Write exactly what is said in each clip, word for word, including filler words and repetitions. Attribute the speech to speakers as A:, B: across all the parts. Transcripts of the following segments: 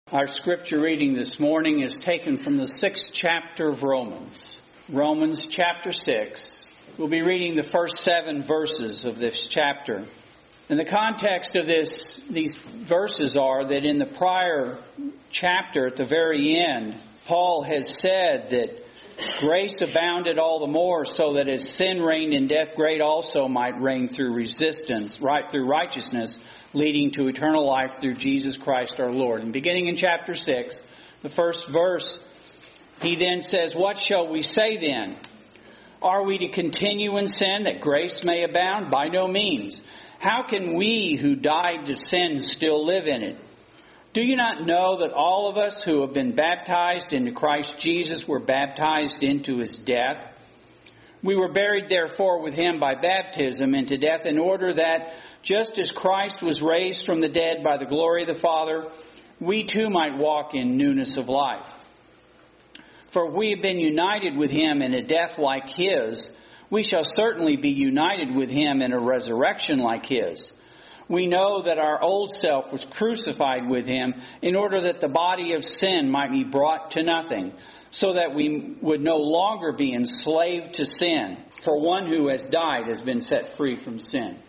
A: Our scripture reading this morning is taken from the sixth chapter of Romans. Romans chapter six. We'll be reading the first seven verses of this chapter. And the context of this, these verses are that in the prior chapter at the very end, Paul has said that grace abounded all the more so that as sin reigned in death, great also might reign through resistance, right through righteousness, leading to eternal life through Jesus Christ our Lord. And beginning in chapter six, the first verse, he then says, "What shall we say then? Are we to continue in sin that grace may abound? By no means. How can we who died to sin still live in it? Do you not know that all of us who have been baptized into Christ Jesus were baptized into His death? We were buried therefore with Him by baptism into death, in order that just as Christ was raised from the dead by the glory of the Father, we too might walk in newness of life. For if we have been united with Him in a death like His, we shall certainly be united with Him in a resurrection like His. We know that our old self was crucified with Him in order that the body of sin might be brought to nothing, so that we would no longer be enslaved to sin. For one who has died has been set free from sin."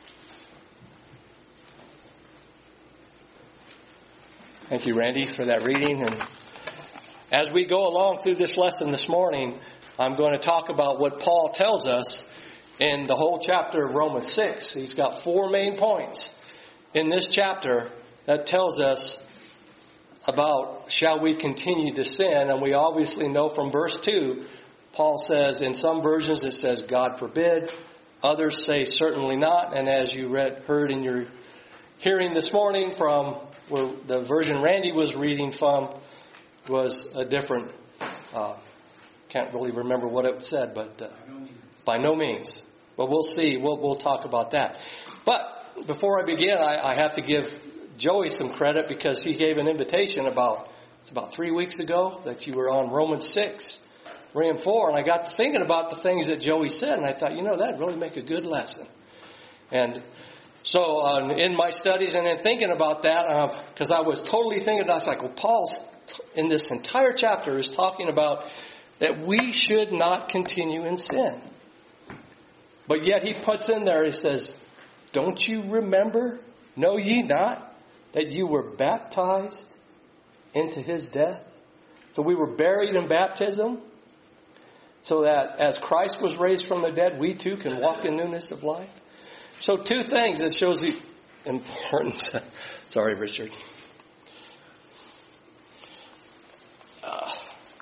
B: Thank you, Randy, for that reading. And as we go along through this lesson this morning, I'm going to talk about what Paul tells us in the whole chapter of Romans six. He's got four main points in this chapter that tells us about shall we continue to sin. And we obviously know from verse two, Paul says, in some versions it says, God forbid. Others say certainly not. And as you read, heard in your hearing this morning from where the version Randy was reading from was a different, uh, can't really remember what it said, but uh, by no means. But we'll see. We'll, we'll talk about that. But before I begin, I, I have to give Joey some credit because he gave an invitation about, it's about three weeks ago that you were on Romans six, three and four. And I got to thinking about the things that Joey said. And I thought, you know, that'd really make a good lesson. And so uh, in my studies and in thinking about that, because uh, I was totally thinking, I was like, well, Paul's in this entire chapter is talking about that we should not continue in sin. But yet he puts in there, he says, don't you remember, know ye not, that you were baptized into His death? So we were buried in baptism, so that as Christ was raised from the dead, we too can walk in newness of life. So two things that shows the importance. Sorry, Richard. Uh,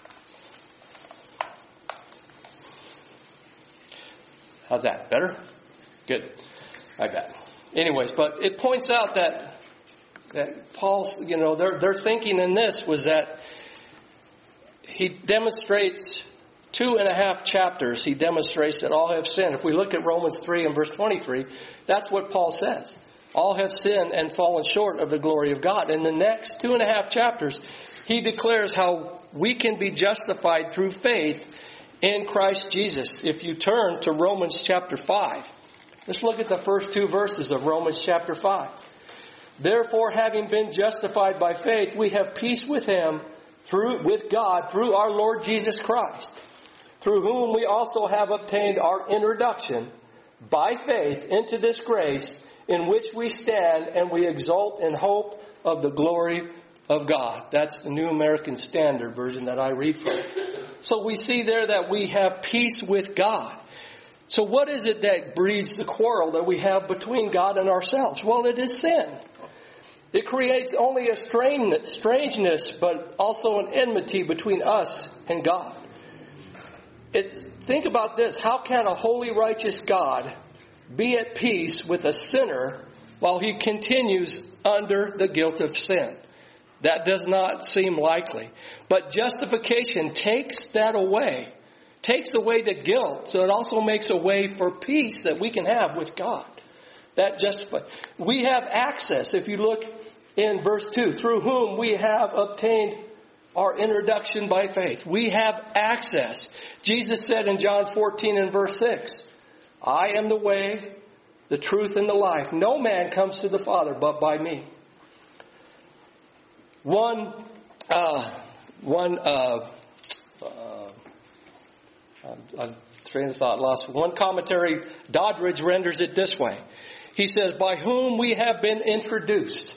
B: how's that? Better? Good. I bet. Anyways, but it points out that that Paul's, you know, their their thinking in this was that he demonstrates two and a half chapters, he demonstrates that all have sinned. If we look at Romans three and verse twenty-three, that's what Paul says. All have sinned and fallen short of the glory of God. In the next two and a half chapters, he declares how we can be justified through faith in Christ Jesus. If you turn to Romans chapter five, let's look at the first two verses of Romans chapter five. Therefore, having been justified by faith, we have peace with Him, through with God, through our Lord Jesus Christ, through whom we also have obtained our introduction by faith into this grace in which we stand, and we exult in hope of the glory of God. That's the New American Standard Version that I read from. So we see there that we have peace with God. So what is it that breeds the quarrel that we have between God and ourselves? Well, it is sin. It creates only a strangeness, but also an enmity between us and God. It's, think about this. How can a holy, righteous God be at peace with a sinner while he continues under the guilt of sin? That does not seem likely. But justification takes that away. Takes away the guilt. So it also makes a way for peace that we can have with God. That justify. We have access. If you look in verse two, through whom we have obtained our introduction by faith. We have access. Jesus said in John fourteen and verse six, I am the way, the truth, and the life. No man comes to the Father but by me. One, uh, one, uh, uh, I'm train of thought lost. One commentary, Doddridge, renders it this way. He says, by whom we have been introduced.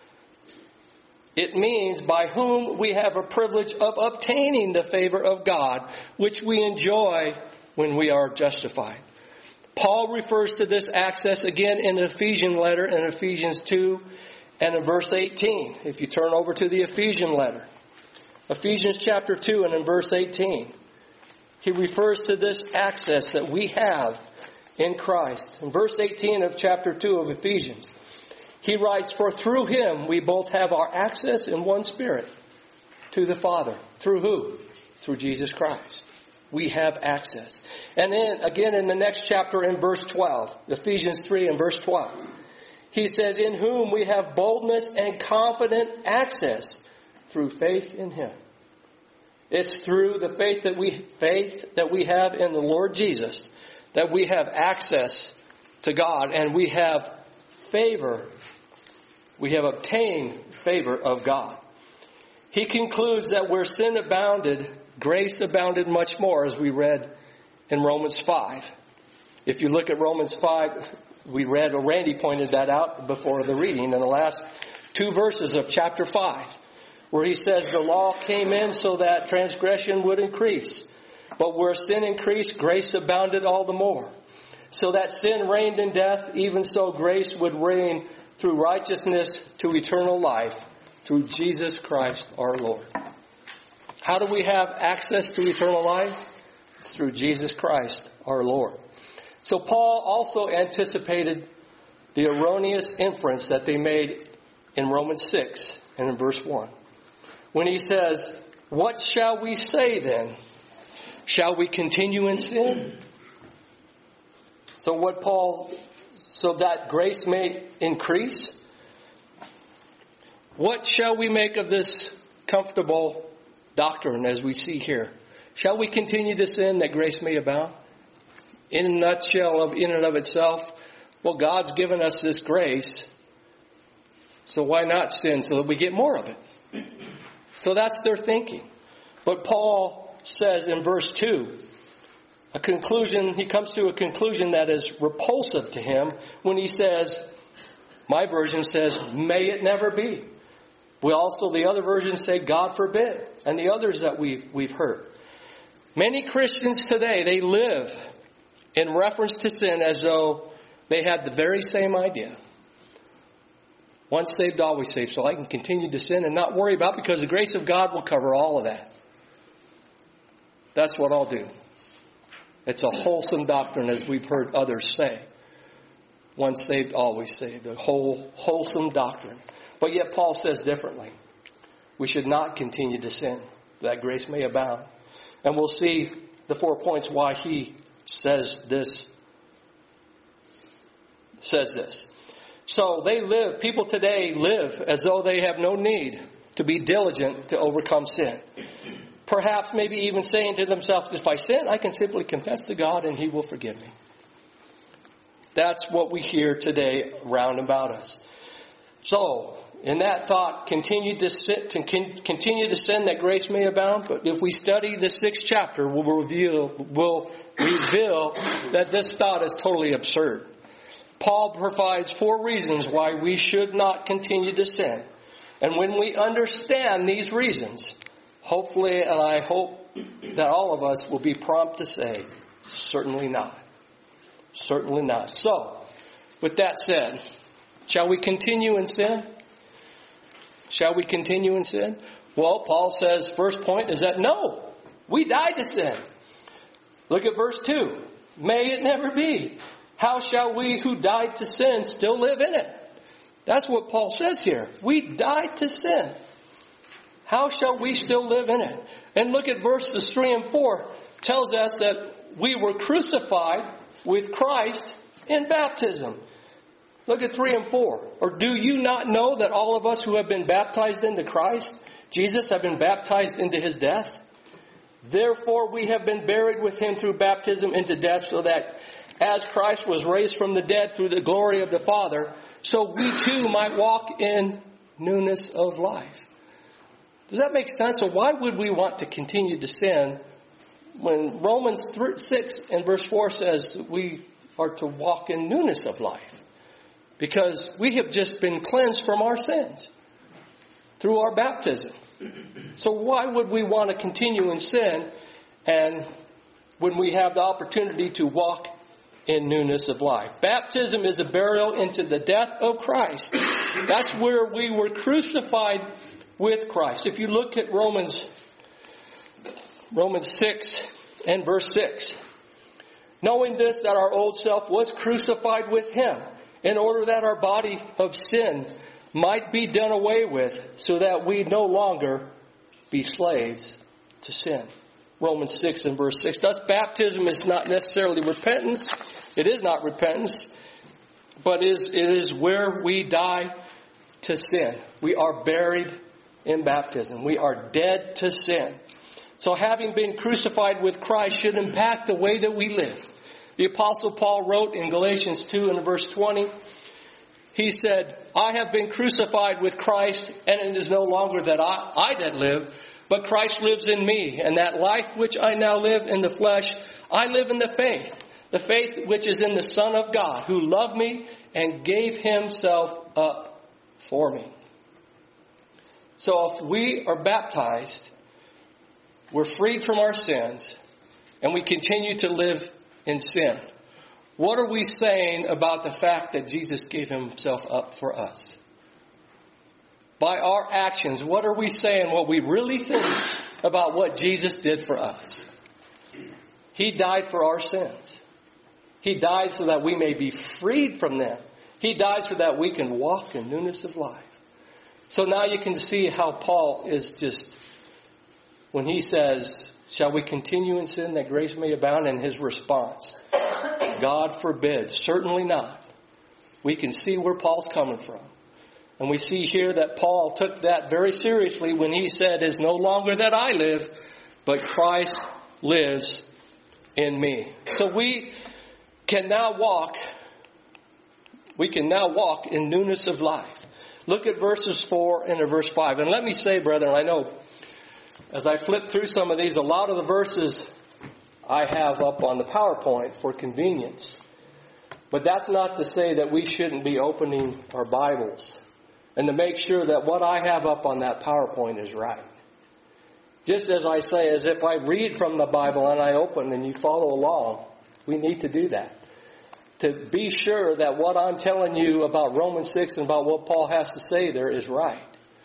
B: It means by whom we have a privilege of obtaining the favor of God, which we enjoy when we are justified. Paul refers to this access again in the Ephesian letter in Ephesians two and in verse eighteen. If you turn over to the Ephesian letter, Ephesians chapter two and in verse eighteen, he refers to this access that we have in Christ. In verse eighteen of chapter two of Ephesians, he writes, for through him we both have our access in one spirit to the Father. Through who? Through Jesus Christ. We have access. And then again in the next chapter in verse twelve, Ephesians three and verse twelve, he says, in whom we have boldness and confident access through faith in him. It's through the faith that we faith that we have in the Lord Jesus that we have access to God, and we have favor. We have obtained favor of God. He concludes that where sin abounded, grace abounded much more, as we read in Romans five. If you look at Romans five, we read, or Randy pointed that out before the reading in the last two verses of chapter five, where he says the law came in so that transgression would increase. But where sin increased, grace abounded all the more. So that sin reigned in death, even so grace would reign through righteousness to eternal life through Jesus Christ our Lord. How do we have access to eternal life? It's through Jesus Christ our Lord. So Paul also anticipated the erroneous inference that they made in Romans six and in verse one. When he says, what shall we say then? Shall we continue in sin? So what Paul, so that grace may increase? What shall we make of this comfortable doctrine as we see here? Shall we continue to sin that grace may abound? In a nutshell, of in and of itself, well, God's given us this grace, so why not sin so that we get more of it? So that's their thinking. But Paul says in verse two, a conclusion, he comes to a conclusion that is repulsive to him when he says, my version says, may it never be. We also, the other versions say, God forbid, and the others that we've, we've heard. Many Christians today, they live in reference to sin as though they had the very same idea. Once saved, always saved, so I can continue to sin and not worry about it because the grace of God will cover all of that. That's what I'll do. It's a wholesome doctrine, as we've heard others say. Once saved, always saved. A whole, wholesome doctrine. But yet Paul says differently. We should not continue to sin, that grace may abound. And we'll see the four points why he says this. Says this. So they live, people today live as though they have no need to be diligent to overcome sin. Perhaps maybe even saying to themselves, if I sin, I can simply confess to God and he will forgive me. That's what we hear today round about us. So, in that thought, continue to sit to continue to sin that grace may abound. But if we study the sixth chapter, we'll reveal, we'll reveal that this thought is totally absurd. Paul provides four reasons why we should not continue to sin. And when we understand these reasons, hopefully, and I hope that all of us will be prompt to say, certainly not. Certainly not. So, with that said, shall we continue in sin? Shall we continue in sin? Well, Paul says, first point is that no, we died to sin. Look at verse two. May it never be. How shall we who died to sin still live in it? That's what Paul says here. We died to sin. How shall we still live in it? And look at verses three and four. Tells us that we were crucified with Christ in baptism. Look at three and four. Or do you not know that all of us who have been baptized into Christ, Jesus, have been baptized into his death? Therefore we have been buried with him through baptism into death, so that as Christ was raised from the dead through the glory of the Father, so we too might walk in newness of life. Does that make sense? So why would we want to continue to sin when Romans six and verse four says we are to walk in newness of life? Because we have just been cleansed from our sins through our baptism. So why would we want to continue in sin and when we have the opportunity to walk in newness of life? Baptism is a burial into the death of Christ. That's where we were crucified with Christ. If you look at Romans Romans six and verse six, knowing this, that our old self was crucified with him, in order that our body of sin might be done away with, so that we no longer be slaves to sin. Romans six and verse six. Thus, baptism is not necessarily repentance. It is not repentance, but is it is where we die to sin. We are buried in baptism. We are dead to sin. So having been crucified with Christ should impact the way that we live. The Apostle Paul wrote in Galatians two and verse twenty, he said, I have been crucified with Christ, and it is no longer that I, I that live, but Christ lives in me. And that life which I now live in the flesh, I live in the faith. The faith which is in the Son of God, who loved me and gave himself up for me. So if we are baptized, we're freed from our sins, and we continue to live in sin. What are we saying about the fact that Jesus gave himself up for us? By our actions, what are we saying, what we really think about what Jesus did for us? He died for our sins. He died so that we may be freed from them. He died so that we can walk in newness of life. So now you can see how Paul is just, when he says, shall we continue in sin that grace may abound? In his response, God forbid, certainly not. We can see where Paul's coming from. And we see here that Paul took that very seriously when he said, it's no longer that I live, but Christ lives in me. So we can now walk, we can now walk in newness of life. Look at verses four and verse five. And let me say, brethren, I know as I flip through some of these, a lot of the verses I have up on the PowerPoint for convenience. But that's not to say that we shouldn't be opening our Bibles and to make sure that what I have up on that PowerPoint is right. Just as I say, as if I read from the Bible and I open and you follow along, we need to do that. To be sure that what I'm telling you about Romans six and about what Paul has to say there is right.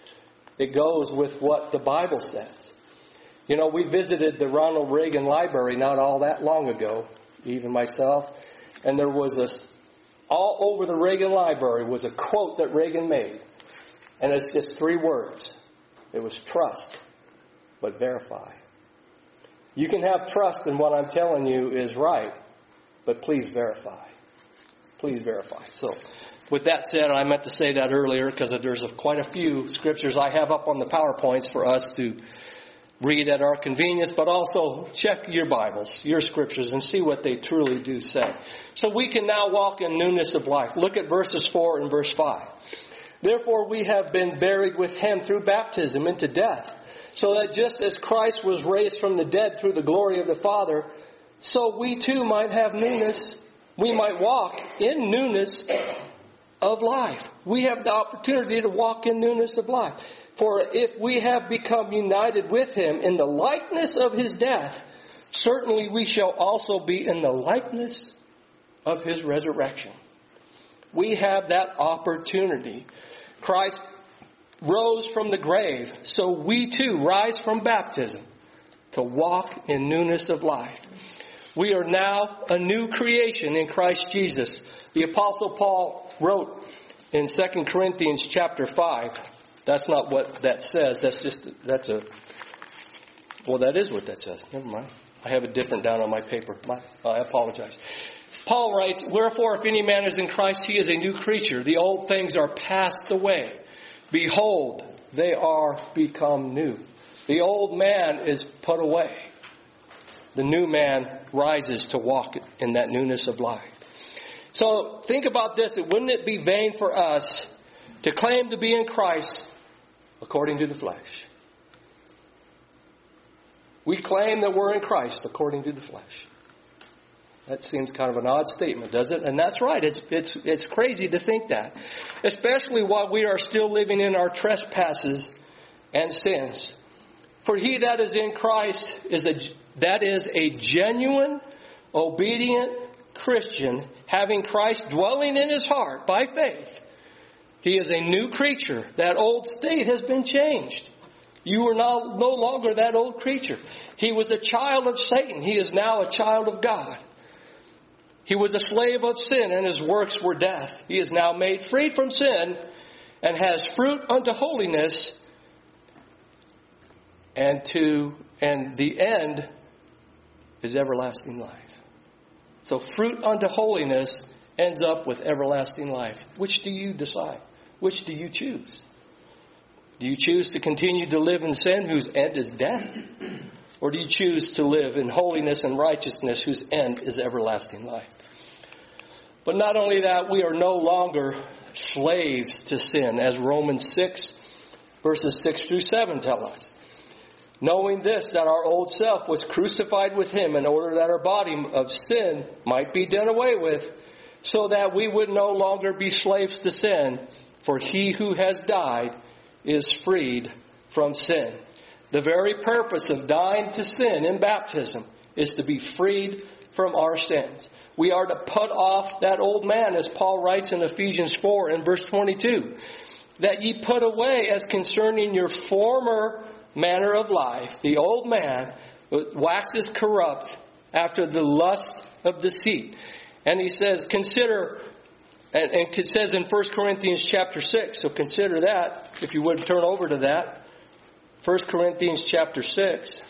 B: It goes with what the Bible says. You know, we visited the Ronald Reagan Library not all that long ago, even myself, and there was a, all over the Reagan Library was a quote that Reagan made. And it's just three words. It was trust, but verify. You can have trust in what I'm telling you is right, but please verify. Please verify. So, with that said, I meant to say that earlier because there's a, quite a few scriptures I have up on the PowerPoints for us to read at our convenience, but also check your Bibles, your scriptures, and see what they truly do say. So we can now walk in newness of life. Look at verses four and verse five. Therefore we have been buried with him through baptism into death, so that just as Christ was raised from the dead through the glory of the Father, so we too might have newness, we might walk in newness of life. We have the opportunity to walk in newness of life. For if we have become united with him in the likeness of his death, certainly we shall also be in the likeness of his resurrection. We have that opportunity. Christ rose from the grave, so we too rise from baptism to walk in newness of life. We are now a new creation in Christ Jesus. The Apostle Paul wrote in Second Corinthians chapter five. That's not what that says. That's just, that's a, well, that is what that says. Never mind. I have it different down on my paper. My, I apologize. Paul writes, wherefore, if any man is in Christ, he is a new creature. The old things are passed away. Behold, they are become new. The old man is put away. The new man rises to walk in that newness of life. So think about this. Wouldn't it be vain for us to claim to be in Christ according to the flesh? We claim that we're in Christ according to the flesh. That seems kind of an odd statement, does it? And that's right. It's it's it's crazy to think that. Especially while we are still living in our trespasses and sins. For he that is in Christ is a that is a genuine, obedient Christian, having Christ dwelling in his heart by faith. He is a new creature. That old state has been changed. You are now no longer that old creature. He was a child of Satan. He is now a child of God. He was a slave of sin, and his works were death. He is now made free from sin and has fruit unto holiness, and to and the end is everlasting life. So fruit unto holiness ends up with everlasting life. Which do you decide? Which do you choose? Do you choose to continue to live in sin, whose end is death? Or do you choose to live in holiness and righteousness, whose end is everlasting life? But not only that, we are no longer slaves to sin, as Romans six, verses six through seven tell us. Knowing this, that our old self was crucified with him in order that our body of sin might be done away with, so that we would no longer be slaves to sin, for he who has died is freed from sin. The very purpose of dying to sin in baptism is to be freed from our sins. We are to put off that old man, as Paul writes in Ephesians four and verse twenty-two, that ye put away as concerning your former manner of life, the old man waxes corrupt after the lust of deceit. And he says, consider, and, and it says in First Corinthians chapter six, so consider that, if you would turn over to that. First Corinthians chapter six.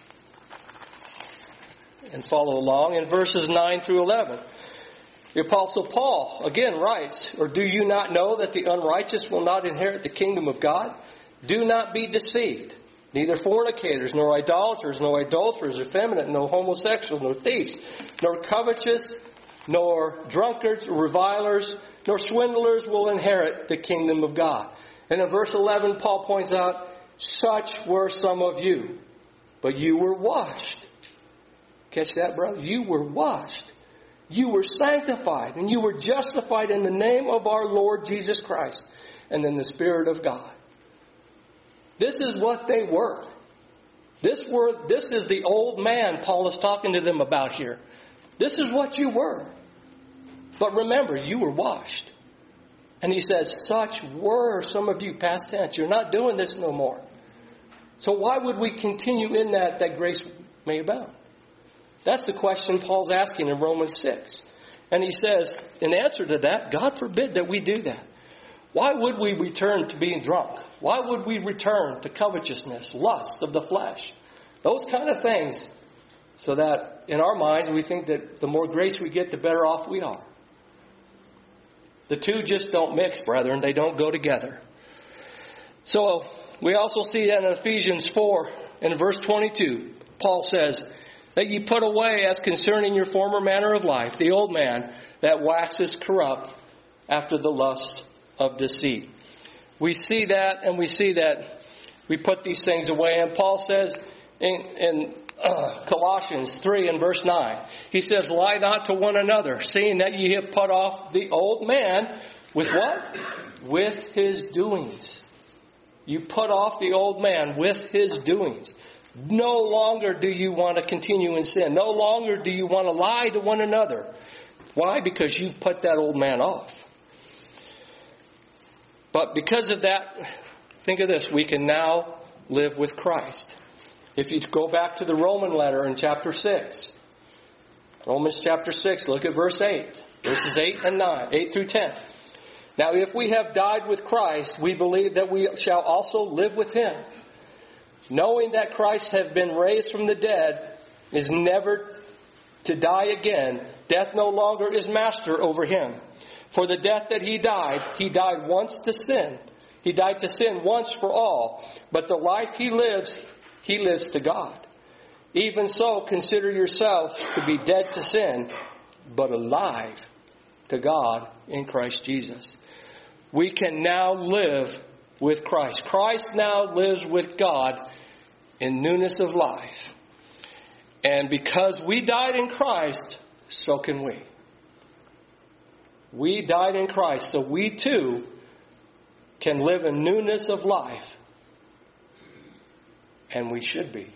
B: And follow along in verses nine through eleven. The Apostle Paul again writes, or do you not know that the unrighteous will not inherit the kingdom of God? Do not be deceived. Neither fornicators, nor idolaters, nor adulterers, effeminate, nor homosexuals, nor thieves, nor covetous, nor drunkards, or revilers, nor swindlers will inherit the kingdom of God. And in verse eleven, Paul points out, such were some of you, but you were washed. Catch that, brother? You were washed. You were sanctified, and you were justified in the name of our Lord Jesus Christ and in the Spirit of God. This is what they were. This were. This is the old man Paul is talking to them about here. This is what you were. But remember, you were washed. And he says, such were some of you, past tense. You're not doing this no more. So why would we continue in that, that grace may abound? That's the question Paul's asking in Romans six. And he says, in answer to that, God forbid that we do that. Why would we return to being drunk? Why would we return to covetousness, lust of the flesh? Those kind of things. So that in our minds we think that the more grace we get, the better off we are. The two just don't mix, brethren. They don't go together. So we also see that in Ephesians four in verse twenty-two. Paul says, that ye put away as concerning your former manner of life, the old man that waxes corrupt after the lusts of deceit. We see that, and we see that we put these things away. And Paul says in, in uh, Colossians three and verse nine, he says, lie not to one another, seeing that ye have put off the old man with what? With his doings. You put off the old man with his doings. No longer do you want to continue in sin. No longer do you want to lie to one another. Why? Because you've put that old man off. But because of that, think of this, we can now live with Christ. If you go back to the Roman letter in chapter six, Romans chapter six, look at verse eight, verses eight and nine, eight through ten. Now if we have died with Christ, we believe that we shall also live with him. Knowing that Christ hath been raised from the dead, is never to die again. Death no longer is master over him. For the death that he died, he died once to sin. He died to sin once for all. But the life he lives, he lives to God. Even so, consider yourselves to be dead to sin, but alive to God in Christ Jesus. We can now live with Christ. Christ now lives with God in newness of life. And because we died in Christ, so can we. We died in Christ, so we too can live in newness of life. And we should be.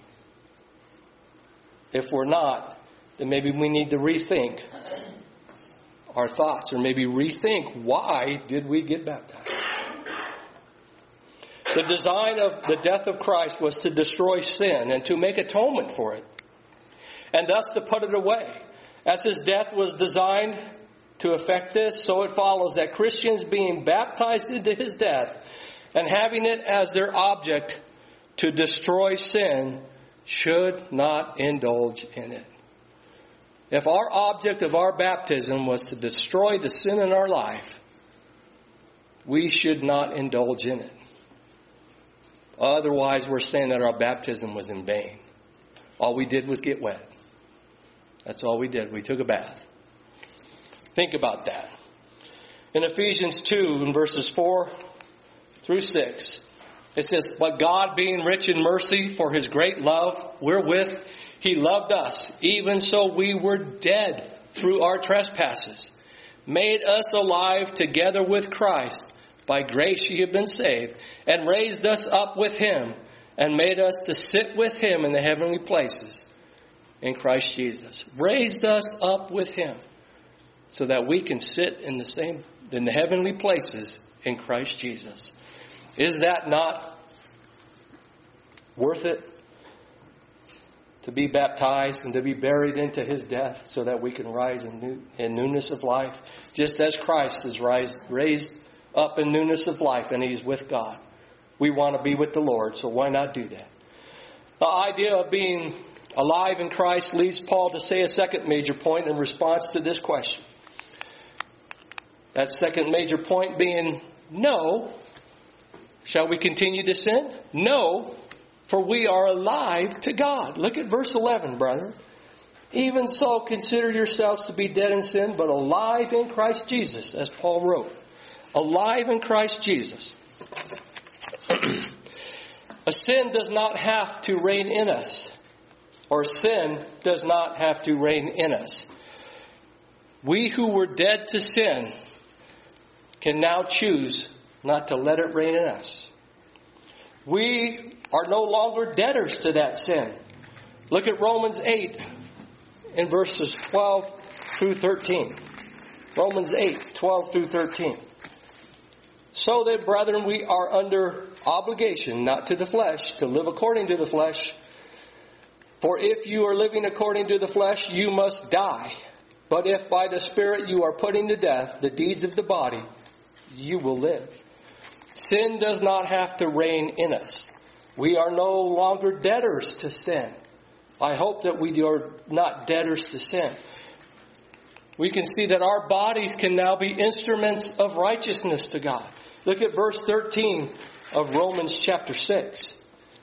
B: If we're not, then maybe we need to rethink our thoughts, or maybe rethink, why did we get baptized? The design of the death of Christ was to destroy sin and to make atonement for it, and thus to put it away. As His death was designed to effect this, so it follows that Christians being baptized into His death and having it as their object to destroy sin should not indulge in it. If our object of our baptism was to destroy the sin in our life, we should not indulge in it. Otherwise, we're saying that our baptism was in vain. All we did was get wet. That's all we did. We took a bath. Think about that. In Ephesians two, in verses four through six, it says, "But God, being rich in mercy for His great love, wherewith He loved us, even so we were dead through our trespasses, made us alive together with Christ. By grace ye have been saved, and raised us up with Him, and made us to sit with Him in the heavenly places in Christ Jesus." Raised us up with Him so that we can sit in the same in the heavenly places in Christ Jesus. Is that not worth it? To be baptized and to be buried into His death so that we can rise in, new, in newness of life, just as Christ is rise, raised up in newness of life and He's with God. We want to be with the Lord, so why not do that? The idea of being alive in Christ leads Paul to say a second major point in response to this question. That second major point being, no. Shall we continue to sin? No, for we are alive to God. Look at verse eleven, brother. "Even so, consider yourselves to be dead in sin, but alive in Christ Jesus," as Paul wrote. Alive in Christ Jesus. A sin does not have to reign in us. Or sin does not have to reign in us. We who were dead to sin can now choose not to let it reign in us. We are no longer debtors to that sin. Look at Romans eight in verses twelve through thirteen. Romans eight, twelve through thirteen. "So that, brethren, we are under obligation, not to the flesh, to live according to the flesh. For if you are living according to the flesh, you must die. But if by the Spirit you are putting to death the deeds of the body, you will live. Sin does not have to reign in us. We are no longer debtors to sin." I hope that we are not debtors to sin. We can see that our bodies can now be instruments of righteousness to God. Look at verse thirteen of Romans chapter six.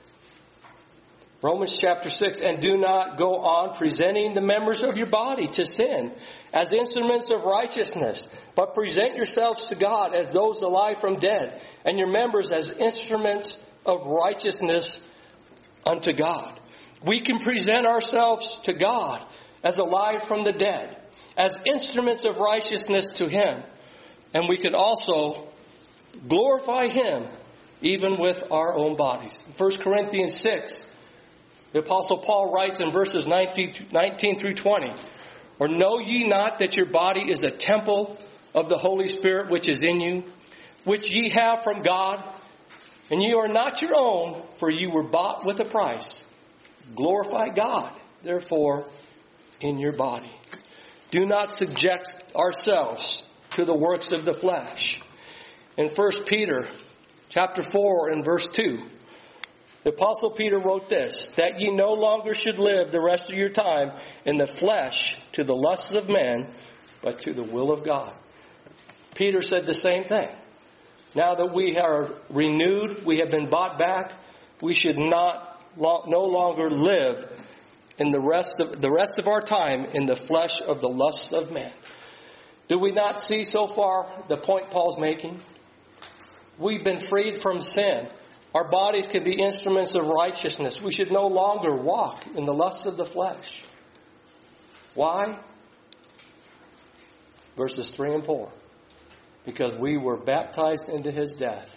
B: Romans chapter six, "And do not go on presenting the members of your body to sin as instruments of righteousness, but present yourselves to God as those alive from dead, and your members as instruments of righteousness unto God." We can present ourselves to God as alive from the dead, as instruments of righteousness to Him. And we can also glorify Him even with our own bodies. First Corinthians six, the Apostle Paul writes in verses nineteen through twenty, "Or know ye not that your body is a temple of the Holy Spirit which is in you, which ye have from God, and ye are not your own, for you were bought with a price. Glorify God, therefore, in your body. Do not subject ourselves to the works of the flesh." In First Peter chapter four and verse two, the Apostle Peter wrote this, "That ye no longer should live the rest of your time in the flesh to the lusts of men, but to the will of God." Peter said the same thing. Now that we are renewed, we have been bought back, we should not no longer live in the rest of the rest of our time in the flesh of the lusts of men. Do we not see so far the point Paul's making? We've been freed from sin. Our bodies can be instruments of righteousness. We should no longer walk in the lusts of the flesh. Why? Verses three and four. Because we were baptized into His death,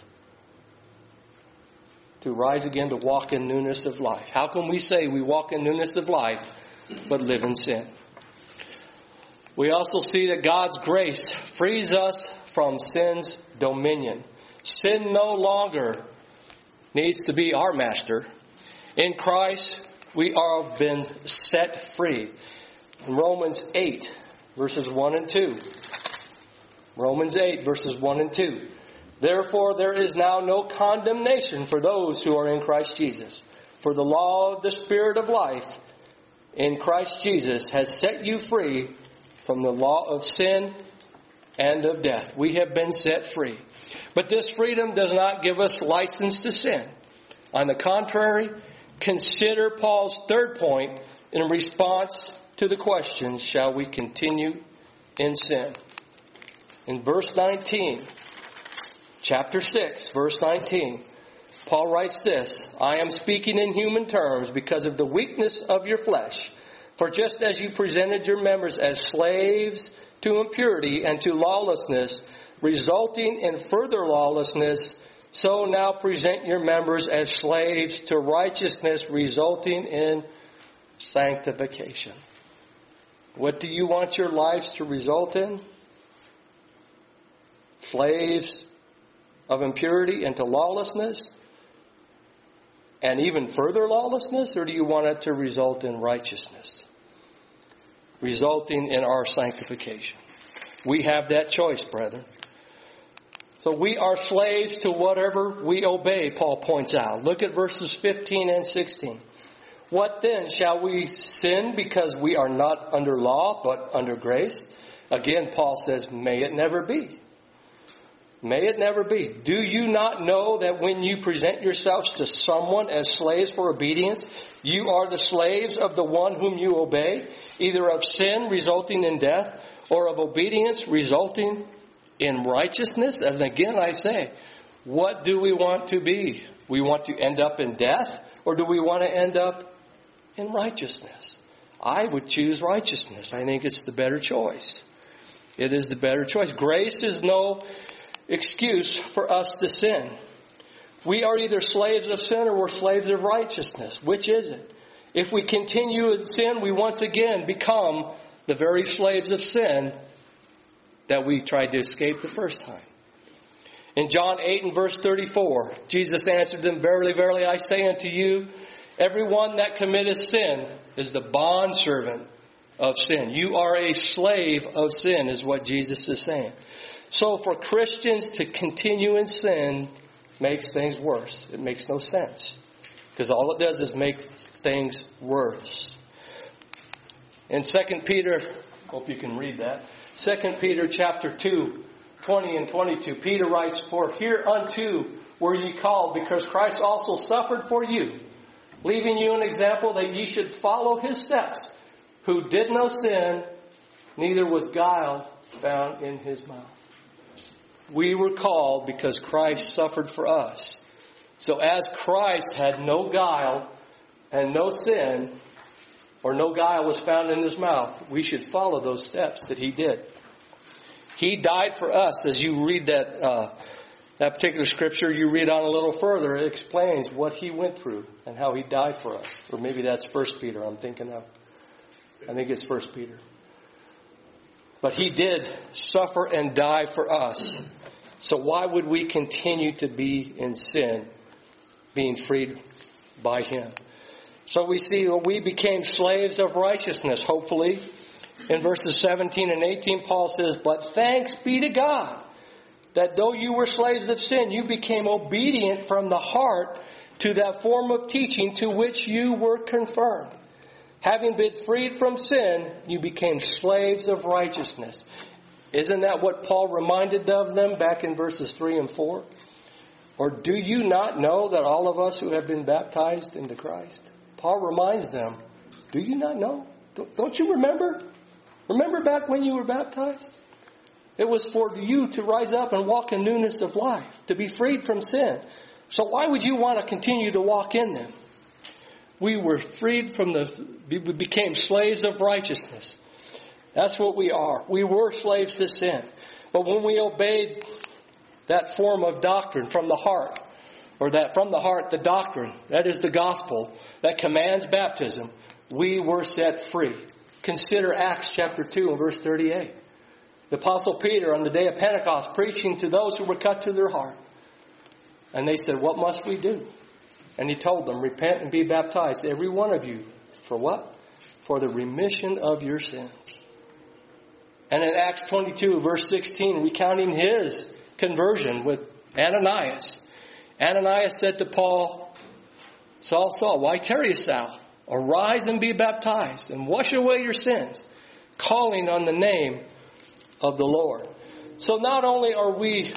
B: to rise again to walk in newness of life. How can we say we walk in newness of life but live in sin? We also see that God's grace frees us from sin's dominion. Sin no longer needs to be our master. In Christ, we are been set free. In Romans eight, verses one and two. Romans eight, verses one and two. Therefore, there is now no condemnation for those who are in Christ Jesus. For the law of the Spirit of life in Christ Jesus has set you free from the law of sin and of death. We have been set free. But this freedom does not give us license to sin. On the contrary, consider Paul's third point in response to the question, shall we continue in sin? In verse nineteen, chapter six, verse nineteen, Paul writes this, I am speaking in human terms because of the weakness of your flesh. For just as you presented your members as slaves to impurity and to lawlessness, resulting in further lawlessness, so now present your members as slaves to righteousness, resulting in sanctification. What do you want your lives to result in? Slaves of impurity and to lawlessness? And even further lawlessness? Or do you want it to result in righteousness? Resulting in our sanctification. We have that choice, brethren. So we are slaves to whatever we obey, Paul points out. Look at verses fifteen and sixteen. What then? Shall we sin because we are not under law, but under grace? Again, Paul says, may it never be. May it never be. Do you not know that when you present yourselves to someone as slaves for obedience, you are the slaves of the one whom you obey, either of sin resulting in death, or of obedience resulting in righteousness? And again, I say, what do we want to be? We want to end up in death, or do we want to end up in righteousness? I would choose righteousness. I think it's the better choice. It is the better choice. Grace is no excuse for us to sin. We are either slaves of sin or we're slaves of righteousness. Which is it? If we continue in sin, we once again become the very slaves of sin that we tried to escape the first time. In John eight and verse thirty-four, Jesus answered them, Verily, verily, I say unto you, everyone that committeth sin is the bondservant of sin. You are a slave of sin, is what Jesus is saying. So for Christians to continue in sin makes things worse. It makes no sense. Because all it does is make things worse. In Second Peter, hope you can read that. Second Peter chapter two, twenty and twenty-two. Peter writes, For hereunto were ye called, because Christ also suffered for you, leaving you an example that ye should follow his steps, who did no sin, neither was guile found in his mouth. We were called because Christ suffered for us. So as Christ had no guile and no sin, or no guile was found in his mouth, we should follow those steps that he did. He died for us. As you read that uh, that particular scripture, you read on a little further, it explains what he went through and how he died for us. Or maybe that's First Peter I'm thinking of. I think it's First Peter. But he did suffer and die for us. So why would we continue to be in sin, being freed by him? So we see well, we became slaves of righteousness, hopefully. In verses seventeen and eighteen, Paul says, But thanks be to God, that though you were slaves of sin, you became obedient from the heart to that form of teaching to which you were confirmed. Having been freed from sin, you became slaves of righteousness. Isn't that what Paul reminded of them back in verses three and four? Or do you not know that all of us who have been baptized into Christ? Paul reminds them, do you not know? Don't you remember? Remember back when you were baptized? It was for you to rise up and walk in newness of life, to be freed from sin. So why would you want to continue to walk in them? We were freed from the, we became slaves of righteousness. That's what we are. We were slaves to sin. But when we obeyed that form of doctrine from the heart, or that from the heart, the doctrine, that is the gospel, that commands baptism, we were set free. Consider Acts chapter two and verse thirty-eight. The Apostle Peter on the day of Pentecost preaching to those who were cut to their heart. And they said, what must we do? And he told them, repent and be baptized, every one of you. For what? For the remission of your sins. And in Acts twenty-two, verse sixteen, recounting his conversion with Ananias. Ananias said to Paul, Saul, Saul, why tarriest thou? Arise and be baptized, and wash away your sins, calling on the name of the Lord. So not only are we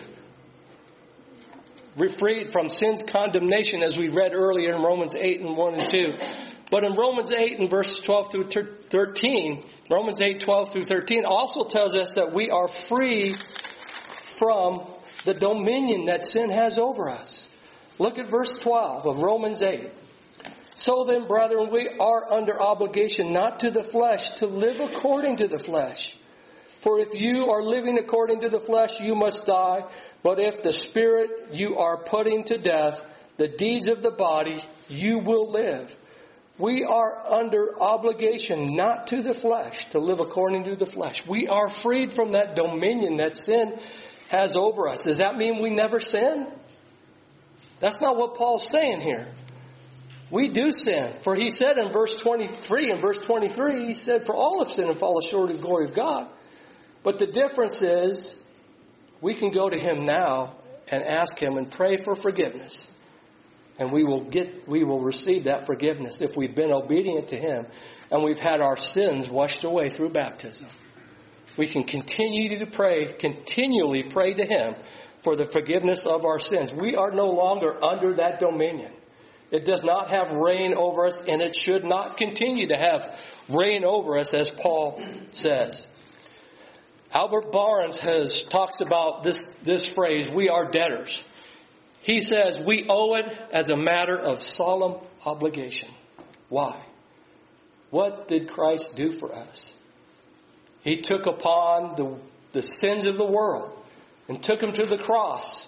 B: freed from sin's condemnation, as we read earlier in Romans eight and one and two, but in Romans eight and verses twelve through thirteen, Romans eight, twelve through thirteen also tells us that we are free from the dominion that sin has over us. Look at verse twelve of Romans eight. So then, brethren, we are under obligation not to the flesh to live according to the flesh. For if you are living according to the flesh, you must die. But if the Spirit you are putting to death, the deeds of the body, you will live. We are under obligation not to the flesh, to live according to the flesh. We are freed from that dominion that sin has over us. Does that mean we never sin? That's not what Paul's saying here. We do sin. For he said in verse twenty-three, in verse twenty-three, he said, for all have sinned and fall short of the glory of God. But the difference is, we can go to him now and ask him and pray for forgiveness. And we will get, we will receive that forgiveness if we've been obedient to him and we've had our sins washed away through baptism. We can continue to pray, continually pray to him for the forgiveness of our sins. We are no longer under that dominion. It does not have reign over us, and it should not continue to have reign over us, as Paul says. Albert Barnes has talks about this, this phrase, we are debtors. He says we owe it as a matter of solemn obligation. Why? What did Christ do for us? He took upon the, the sins of the world and took them to the cross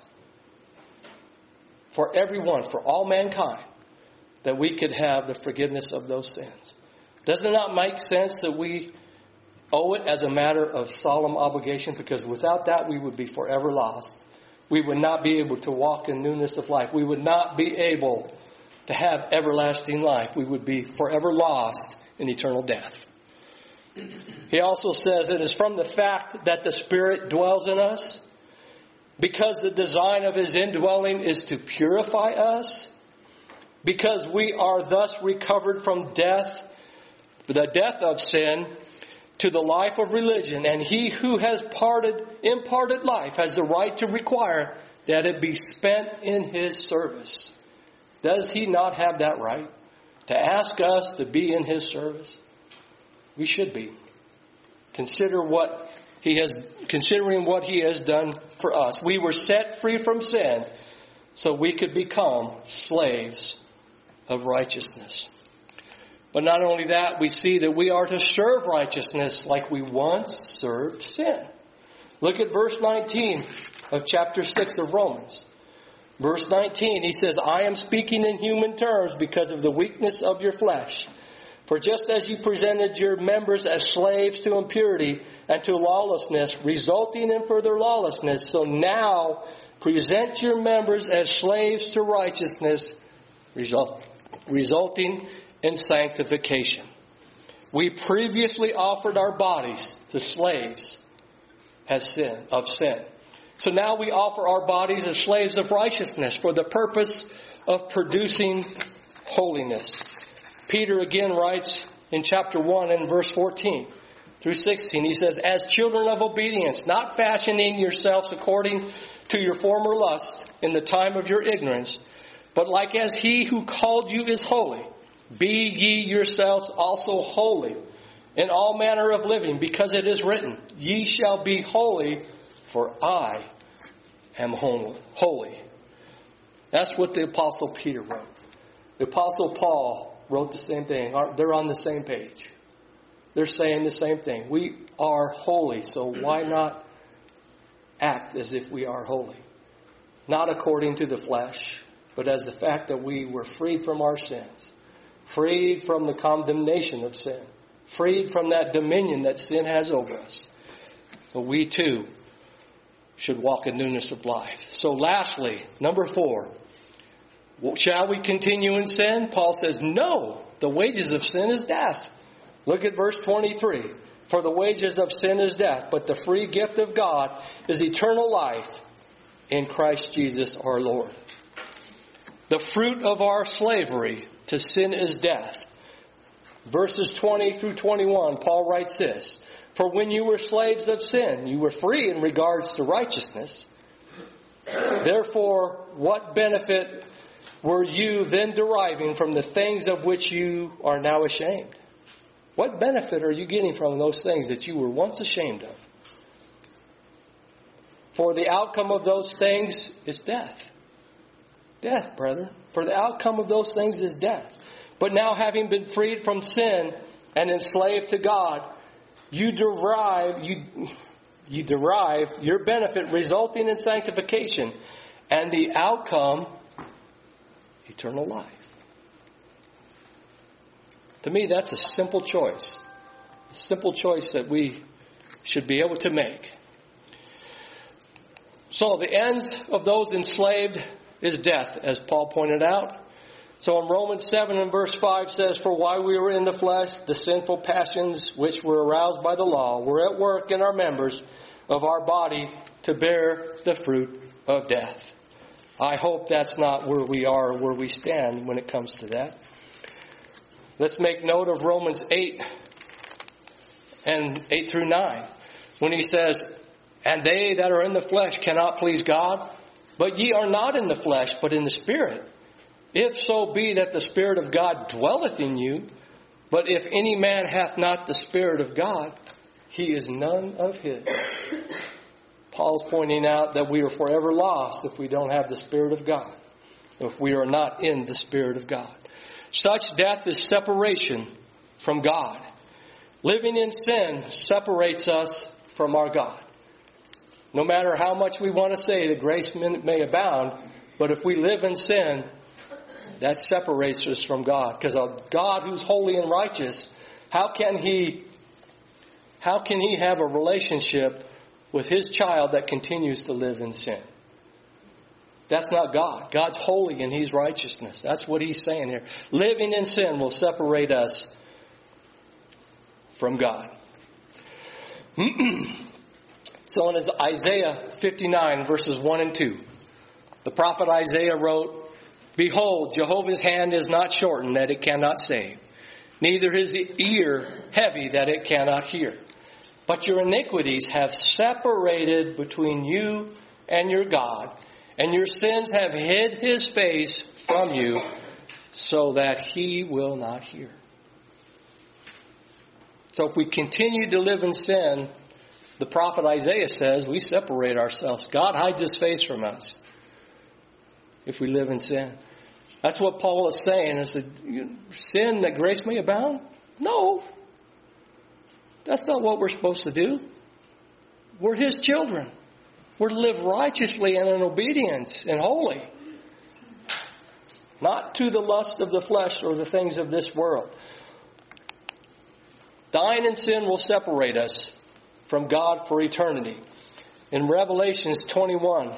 B: for everyone, for all mankind, that we could have the forgiveness of those sins. Does it not make sense that we owe it as a matter of solemn obligation? Because without that, we would be forever lost. We would not be able to walk in newness of life. We would not be able to have everlasting life. We would be forever lost in eternal death. He also says it is from the fact that the Spirit dwells in us, because the design of his indwelling is to purify us, because we are thus recovered from death, the death of sin, to the life of religion. And he who has parted, imparted life has the right to require that it be spent in his service. Does he not have that right to ask us to be in his service? We should be. Consider what he has, considering what he has done for us. We were set free from sin so we could become slaves of righteousness. But not only that, we see that we are to serve righteousness like we once served sin. Look at verse nineteen of chapter six of Romans. Verse nineteen, he says, I am speaking in human terms because of the weakness of your flesh. For just as you presented your members as slaves to impurity and to lawlessness, resulting in further lawlessness, so now present your members as slaves to righteousness, result, resulting in sanctification. We previously offered our bodies to slaves as sin, of sin. So now we offer our bodies as slaves of righteousness for the purpose of producing holiness. Peter again writes in chapter one and verse fourteen through sixteen. He says, as children of obedience, not fashioning yourselves according to your former lusts in the time of your ignorance, but like as he who called you is holy, be ye yourselves also holy in all manner of living, because it is written, ye shall be holy, for I am holy. That's what the Apostle Peter wrote. The Apostle Paul wrote the same thing. They're on the same page. They're saying the same thing. We are holy, so why not act as if we are holy? Not according to the flesh, but as the fact that we were freed from our sins, freed from the condemnation of sin, freed from that dominion that sin has over us. So we too should walk in newness of life. So lastly, number four, shall we continue in sin? Paul says, no, the wages of sin is death. Look at verse twenty-three. For the wages of sin is death, but the free gift of God is eternal life in Christ Jesus our Lord. The fruit of our slavery to sin is death. Verses twenty through twenty-one, Paul writes this. For when you were slaves of sin, you were free in regards to righteousness. Therefore, what benefit were you then deriving from the things of which you are now ashamed? What benefit are you getting from those things that you were once ashamed of? For the outcome of those things is death. Death, brethren. For the outcome of those things is death. But now having been freed from sin and enslaved to God, you derive you you derive your benefit resulting in sanctification, and the outcome, eternal life. To me, that's a simple choice. A simple choice that we should be able to make. So the ends of those enslaved is death, as Paul pointed out. So in Romans seven and verse five says, for while we were in the flesh, the sinful passions which were aroused by the law were at work in our members of our body to bear the fruit of death. I hope that's not where we are or where we stand when it comes to that. Let's make note of Romans eight and eight through nine. When he says, and they that are in the flesh cannot please God, but ye are not in the flesh, but in the Spirit. If so be that the Spirit of God dwelleth in you, but if any man hath not the Spirit of God, he is none of his. Paul's pointing out that we are forever lost if we don't have the Spirit of God, if we are not in the Spirit of God. Such death is separation from God. Living in sin separates us from our God. No matter how much we want to say that grace may abound, but if we live in sin, that separates us from God. Because a God who's holy and righteous, how can he, how can he have a relationship with his child that continues to live in sin? That's not God. God's holy and he's righteousness. That's what he's saying here. Living in sin will separate us from God. So in Isaiah fifty-nine, verses one and two, the prophet Isaiah wrote, behold, Jehovah's hand is not shortened that it cannot save, neither his ear heavy that it cannot hear. But your iniquities have separated between you and your God, and your sins have hid his face from you, so that he will not hear. So if we continue to live in sin, the prophet Isaiah says we separate ourselves. God hides his face from us if we live in sin. That's what Paul is saying. Is that sin that grace may abound? No. That's not what we're supposed to do. We're his children. We're to live righteously and in obedience and holy. Not to the lust of the flesh or the things of this world. Dying in sin will separate us from God for eternity. In Revelations twenty-one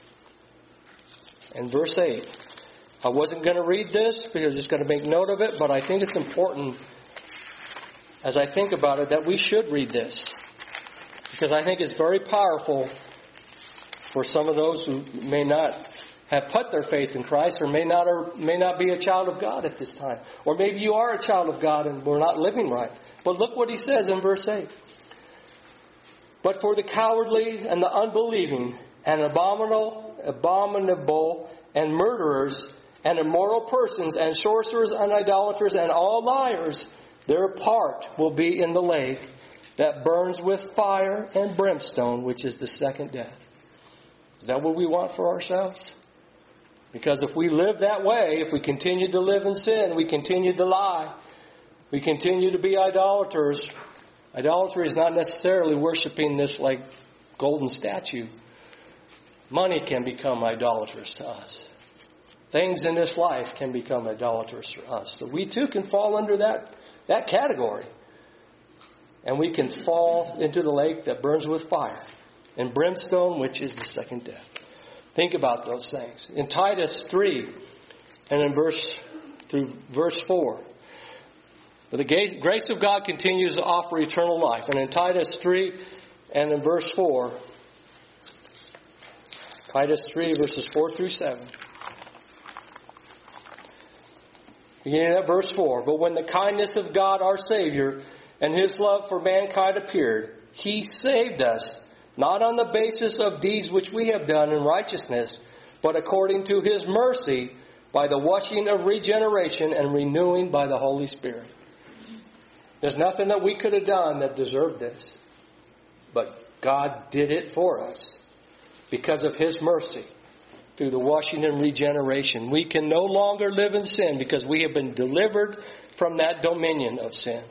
B: and verse eight. I wasn't going to read this because I'm just going to make note of it, but I think it's important as I think about it that we should read this. Because I think it's very powerful for some of those who may not have put their faith in Christ or may not or may not be a child of God at this time. Or maybe you are a child of God and we're not living right. But look what he says in verse eight. But for the cowardly and the unbelieving and abominable, abominable and murderers and immoral persons and sorcerers and idolaters and all liars, their part will be in the lake that burns with fire and brimstone, which is the second death. Is that what we want for ourselves? Because if we live that way, if we continue to live in sin, we continue to lie, we continue to be idolaters. Idolatry is not necessarily worshiping this like golden statue. Money can become idolatrous to us. Things in this life can become idolatrous for us. So we too can fall under that, that category. And we can fall into the lake that burns with fire and brimstone, which is the second death. Think about those things. In Titus three and in verse through verse four, the grace of God continues to offer eternal life. And in Titus three and in verse four, Titus three verses four through seven. Beginning at verse four. But when the kindness of God our Savior and His love for mankind appeared, He saved us, not on the basis of deeds which we have done in righteousness, but according to His mercy, by the washing of regeneration and renewing by the Holy Spirit. There's nothing that we could have done that deserved this. But God did it for us because of His mercy through the washing and regeneration. We can no longer live in sin because we have been delivered from that dominion of sin.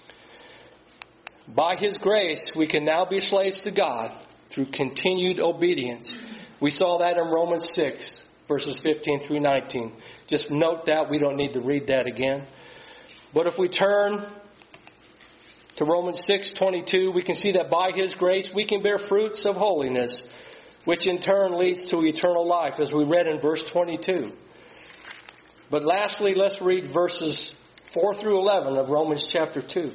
B: By His grace, we can now be slaves to God through continued obedience. We saw that in Romans six, verses fifteen through nineteen. Just note that. We don't need to read that again. But if we turn to Romans six twenty-two, we can see that by His grace, we can bear fruits of holiness, which in turn leads to eternal life, as we read in verse twenty-two. But lastly, let's read verses four through eleven of Romans chapter two.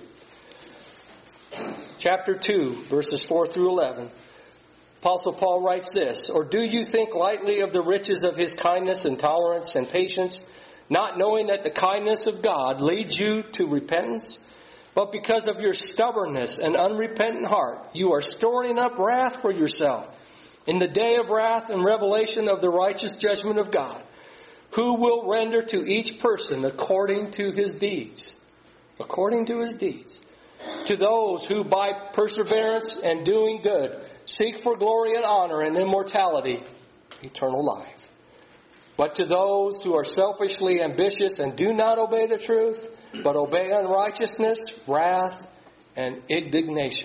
B: Chapter two, verses four through eleven. Apostle Paul writes this, Or do you think lightly of the riches of His kindness and tolerance and patience, not knowing that the kindness of God leads you to repentance? But because of your stubbornness and unrepentant heart, you are storing up wrath for yourself in the day of wrath and revelation of the righteous judgment of God, who will render to each person according to his deeds. According to his deeds. To those who by perseverance and doing good seek for glory and honor and immortality, eternal life. But to those who are selfishly ambitious and do not obey the truth, but obey unrighteousness, wrath, and indignation.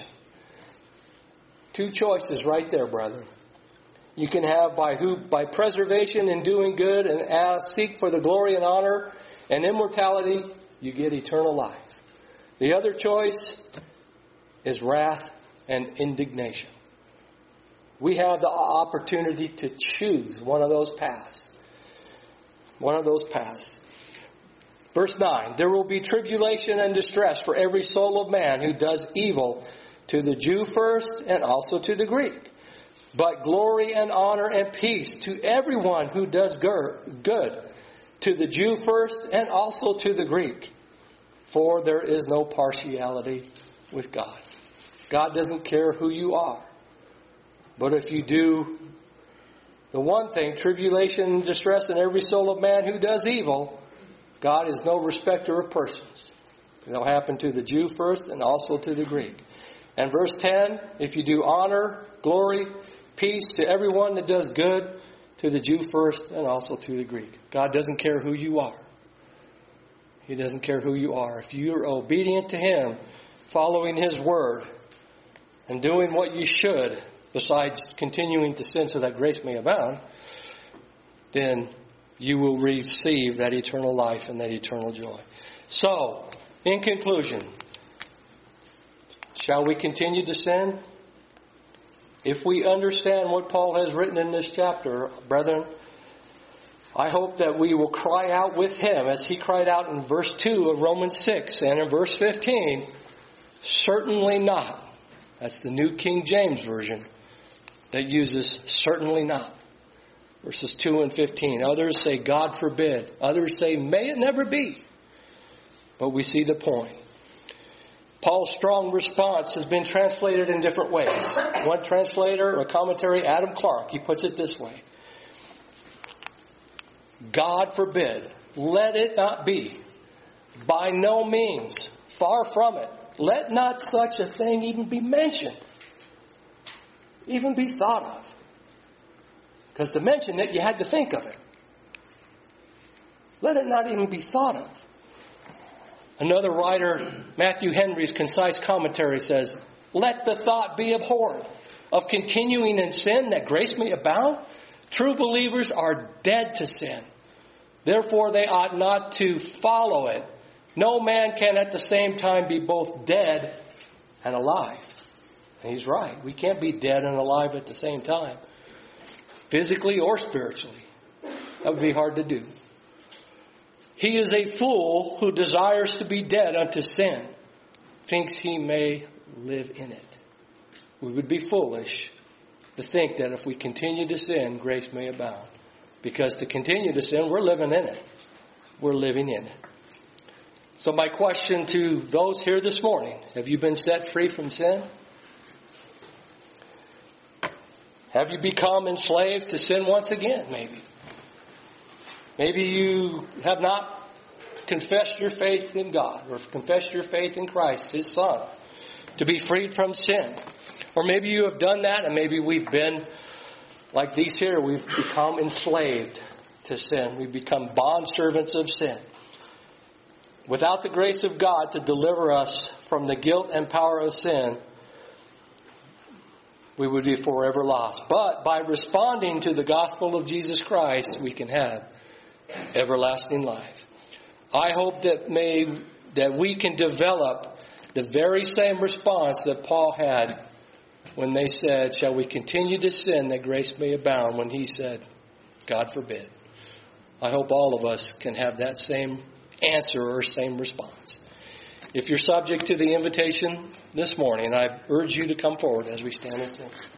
B: Two choices right there, brethren. You can have by who by preservation and doing good and ask, seek for the glory and honor and immortality, you get eternal life. The other choice is wrath and indignation. We have the opportunity to choose one of those paths. One of those paths. Verse nine, there will be tribulation and distress for every soul of man who does evil, to the Jew first and also to the Greek. But glory and honor and peace to everyone who does good, to the Jew first and also to the Greek. For there is no partiality with God. God doesn't care who you are. But if you do the one thing, tribulation and distress in every soul of man who does evil, God is no respecter of persons. It'll happen to the Jew first and also to the Greek. And verse ten, if you do honor, glory, peace to everyone that does good, to the Jew first and also to the Greek. God doesn't care who you are. He doesn't care who you are. If you are obedient to Him, following His word, and doing what you should, besides continuing to sin so that grace may abound, then you will receive that eternal life and that eternal joy. So, in conclusion, shall we continue to sin? If we understand what Paul has written in this chapter, brethren, I hope that we will cry out with him as he cried out in verse two of Romans six and in verse fifteen, certainly not. That's the New King James Version that uses certainly not. Verses two and fifteen. Others say God forbid. Others say may it never be. But we see the point. Paul's strong response has been translated in different ways. One translator or commentary, Adam Clark, he puts it this way. God forbid. Let it not be. By no means. Far from it. Let not such a thing even be mentioned. Even be thought of. Because to mention it, you had to think of it. Let it not even be thought of. Another writer, Matthew Henry's concise commentary says, let the thought be abhorred of continuing in sin that grace may abound. True believers are dead to sin. Therefore they ought not to follow it. No man can at the same time be both dead and alive. And he's right. We can't be dead and alive at the same time. Physically or spiritually. That would be hard to do. He is a fool who desires to be dead unto sin, thinks he may live in it. We would be foolish to think that if we continue to sin, grace may abound. Because to continue to sin, we're living in it. We're living in it. So my question to those here this morning, have you been set free from sin? Have you become enslaved to sin once again, maybe? Maybe you have not confessed your faith in God or confessed your faith in Christ, His Son, to be freed from sin. Or maybe you have done that and maybe we've been, like these here, we've become enslaved to sin. We've become bondservants of sin. Without the grace of God to deliver us from the guilt and power of sin, we would be forever lost. But by responding to the gospel of Jesus Christ, we can have everlasting life. I hope that may that we can develop the very same response that Paul had when they said, shall we continue to sin that grace may abound? When he said, God forbid. I hope all of us can have that same answer or same response. If you're subject to the invitation this morning, I urge you to come forward as we stand and sing.